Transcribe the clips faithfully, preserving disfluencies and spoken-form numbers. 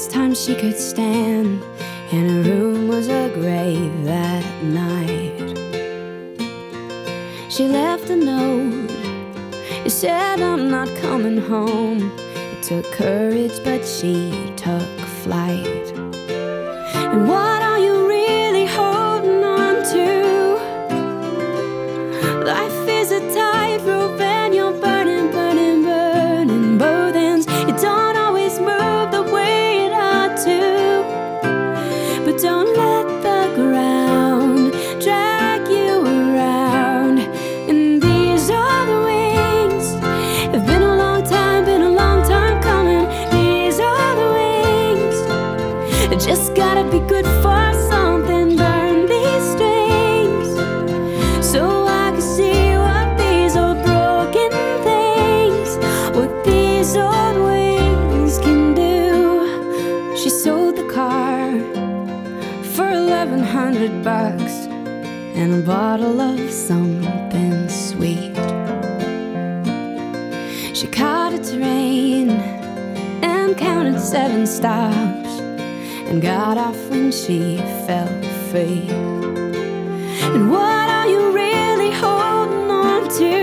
last time she could stand, and her room was a grave that night. She left a note. It said, "I'm not coming home." It took courage, but she took flight. And what are you really holding on to? Life is a tightrope and you're burning, burning, burning both ends. You don't always move the way it ought to, but don't let the ground drag you around. And these are the wings. It's been a long time, been a long time coming. These are the wings. Just gotta be good for something. Burn these strings so I can see what these old broken things, what these old wings can do. She sold the car for eleven hundred bucks and a bottle of something sweet. She caught a train and counted seven stops and got off when she felt free. And what are you really holding on to?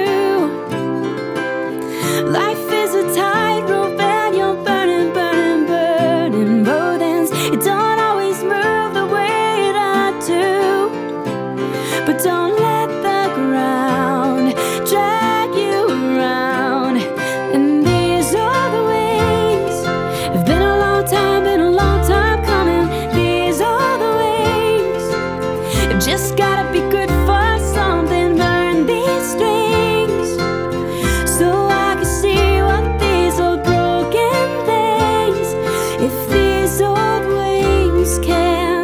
Life is a tightrope and you're burning, burning, burning both ends. It don't always move the way it ought to, but don't let the ground drag you around. And these are the wings. It's been a long time, been a long time coming. These are the wings. Just gotta be good for something. Burn these strings so I can see what these old broken things, if these old wings can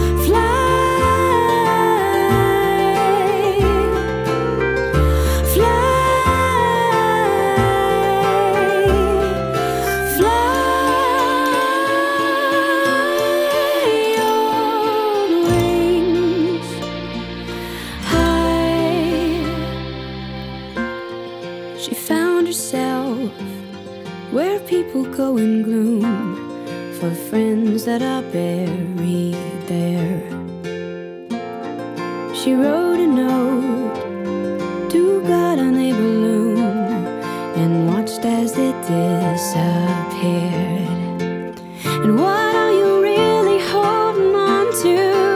fly, fly, fly, old wings high. She found herself where people go in gloom for friends that are buried there. She wrote a note to God on a balloon and watched as it disappeared. And what are you really holding on to?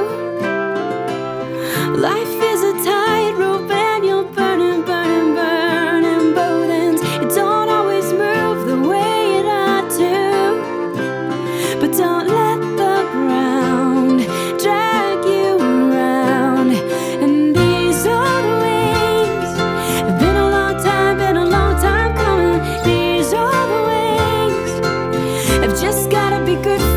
Life is a tightrope and you're burning, burning, burning both ends. It don't always move the way it ought to, but don't let the ground drag you around. And these are the wings. It's been a long time, been a long time coming. These are the wings. I've just gotta be good